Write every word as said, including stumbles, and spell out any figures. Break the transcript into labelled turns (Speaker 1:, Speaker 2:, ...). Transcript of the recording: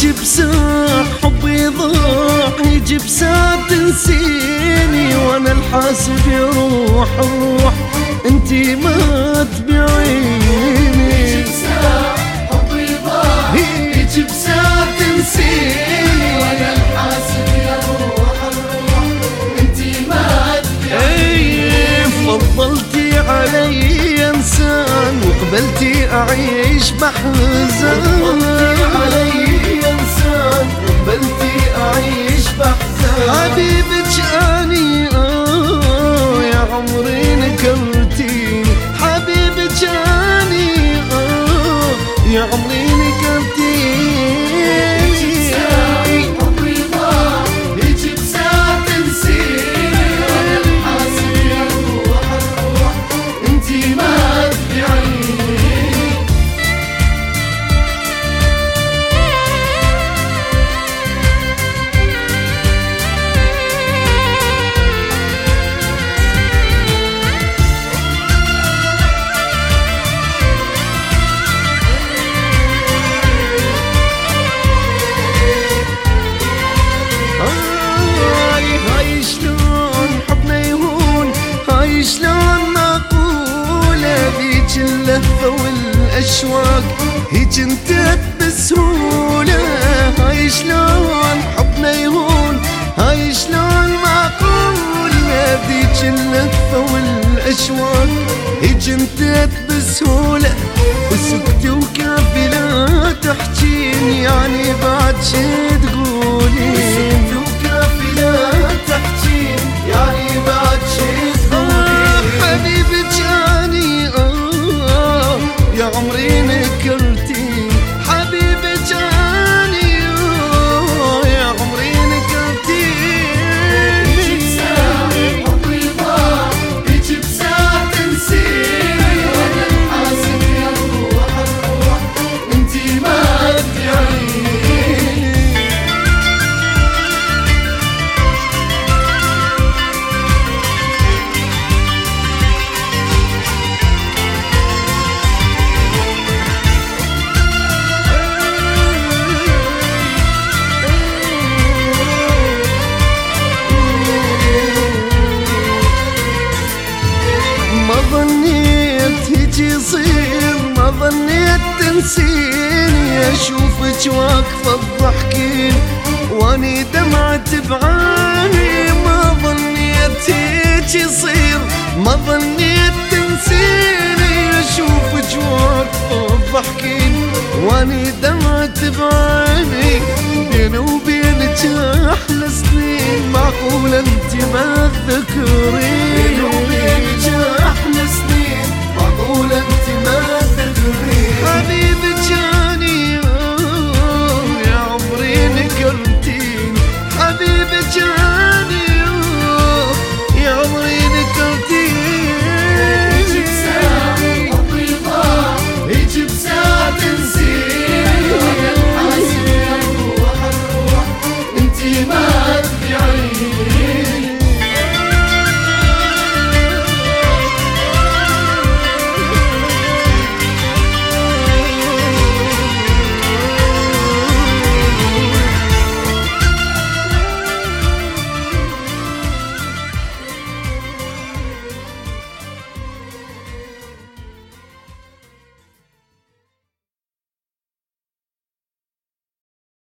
Speaker 1: يجي بساعة حبي ضاع، يجي بساعة تنسيني وانا الحاسب يروح الروح انتي ما تبيعيني.
Speaker 2: يجي بساعة حبي ضاع، يجي بساعة تنسيني وانا الحاسب يروح الروح انتي ما تبيعيني.
Speaker 1: فضلتي علي انسان وقبلتي اعيش بحزان،
Speaker 2: فضلتي علي انسان وقبلتي اعيش بحزان.
Speaker 1: حبيبتش اني اه يا عمري نكرتيني، حبيبتش اني اه يا عمري نكرتيني. شلون اقولها ذيج اللهفة والاشواق هيج انتهت بسهولة. هاي شلون حبنا يهون، هاي شلون ما اقولها ذيج اللهفة والاشواق هيج انتهت بسهولة. وسكتي وكافي لا تحجين يعني بعد شي تقولين،
Speaker 2: وسكتي وكافي لا تحجين يعني بعد شي
Speaker 1: حبيبتي اني اه يا عمري نكرتيني، حبيبتي اني اه يا عمري نكرتيني.
Speaker 2: يجي بساعة حبي ضاع، يجي بساعة تنسيني وانا الحاسب يروح الروح انتي ما تبيعيني.
Speaker 1: ما ظنيت هيجي يصير، ما ظنيت تنسيني، اشوفك واقفة تضحكين واني دمعت بعيني. ما ظنيت هيجي يصير، ما ظنيت تنسيني، اشوفك واقفة تضحكين واني دمعت بعيني. بيني وبينك احلى سنين، معقولة انت ما تذكرين؟
Speaker 2: بيني وبينك